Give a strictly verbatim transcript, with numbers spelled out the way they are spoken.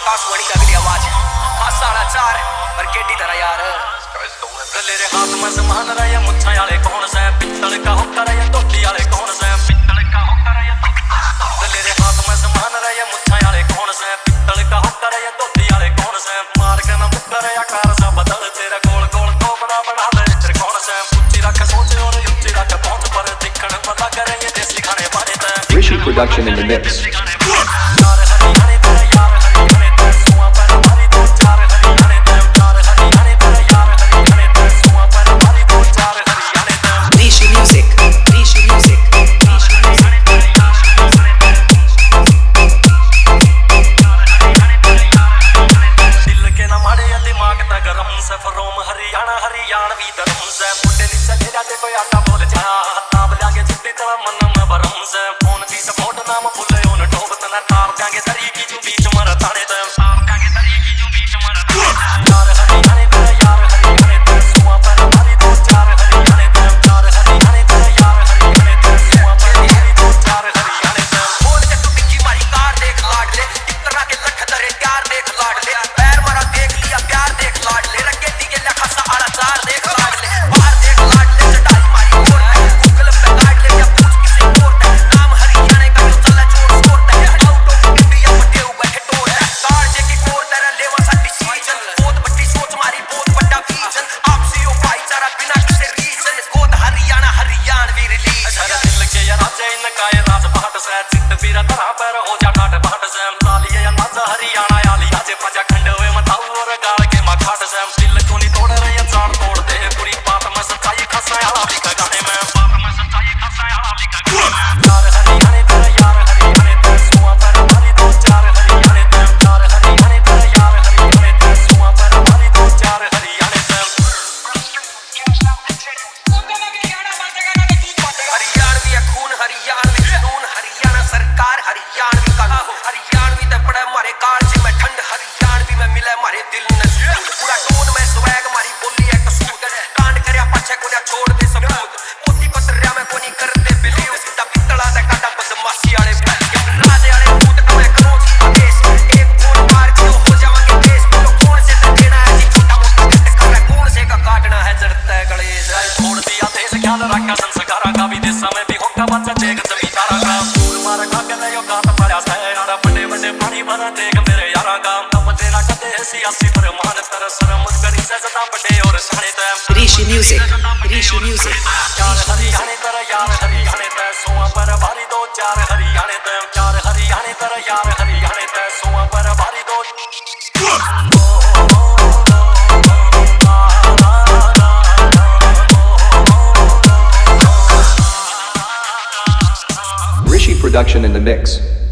आकाशवाणी का अगली आवाज है हाँ साढ़ा चार पर केटी तरह यार तेरे हाथ में समान रहे मुच्छा वाले कौन से पित्तल का होकर रहे धोती वाले कौन से पित्तल का होकर रहे तेरे हाथ में समान रहे मुच्छा वाले कौन से पित्तल का होकर रहे धोती वाले कौन से मार के ना मुक्कर आकार सा बदल तेरा गोल गोल कोबरा बना दे तेरे कौन से ऊंची रख सोच और ऊंची रख पहुंच पर दिखण पता करे ये देसी खाने वाले ते Rishi production in the mix. Rishi music, Rishi music, Rishi music. दिल के ना मारे दिमाग ता गरम से फरोम हरियाणा हरियाणवी धर्म से बुड्ढे नीचे गिरा दे कोई आटा बोल जा ताब लागे जितने तरह मन में भरम से फोन की सपोर्ट नाम भूले उन ठोब तना तार जागे दरी की जो बीच मर ताने ते तार जागे दरी की जो बीच मर यार हरियाणे तेरा यार हरियाणे तेरा सुआ पर हमारी दो चार हरियाणे तेरा यार हरियाणे तेरा यार हरियाणे तेरा सुआ पर हमारी दो चार हरियाणे तेरा बोल के तू टिक्की मारी कार देख लाड ले टिकरा के लख दरे प्यार देख लाड ले पैर मारा देख लिया प्यार देख लाड ले रके दी के लखा सा आड़ा चार देख लाड ले बाहर देख लाड ले चटाई मारी कोट गूगल पे गाइड ले या पूछ किसी कोट नाम हरियाणे का जो चला जोर स्कोर है आउट ऑफ इंडिया पटे बैठे टोर है कार जे की कोर तेरा लेवा सा डिसीजन बहुत बड़ी सोच मारी बहुत बड़ा विजन आपसी ओ भाईचारा बिना किसी रीजन गोद हरियाणा हरियाणवी रिलीज दिल के या राजे इनका ये राज बाट से चित पीरा तरह पर हो जा ठाट बाट से तालिए या नाच हरियाणा आली आज पजा खंड हुए मताऊ और गाल के मा खाट से दिल को नहीं तोड़ रहे चार तोड़ दे पूरी बात में सच्चाई खसा आला लिखा गाने में बात में सच्चाई खसा आला लिखा यार हरियाणे तेरा यार हरियाणे तेरा सुआ पर हमारी दो चार हरियाणे तेरा यार हरियाणे तेरा यार हरियाणे तेरा सुआ पर हमारी दो चार हरियाणे तेरा हरियाणवी खून हरियाणवी जुनून हरियाणा सरकार हरियाणवी कानून हरियाणवी ते पड़े मारे काल जी में ठंड हरियाणवी में मिले मारे दिल ने सुकून पूरा टोन में स्वैग मारी बोली है कसूर कांड करया पछे कोने छोड़ दे सबूत मोती पतरिया में कोनी कर दे बिलीव सीधा पितला दे काटा बदमाशी वाले राजे वाले भूत का मैं करूं जी आदेश एक फोन मार के हो जावांगे देश बोलो कौन से ते देना है जी छोटा मोटा कट कर कौन से का काटना है जड़ता है गणेश छोड़ दिया देश ख्याल रखा संस्कारा का भी देश में भी होगा बच्चा देख जमींदारा का फूल मार खा के ले यो गात पड़ा है यारा बड़े बड़े पानी भरा देख मेरे यारा का तब तेरा कदे सियासी फरमान तर शर्म करी से ज्यादा बड़े और सारे ते Rishi music, Rishi music. यार हरियाणे तेरा यार हरियाणे ते सोआ पर भारी दो चार हरियाणे ते यार हरियाणे तेरा यार हरियाणे ते सोआ पर भारी दो Rishi production in the mix.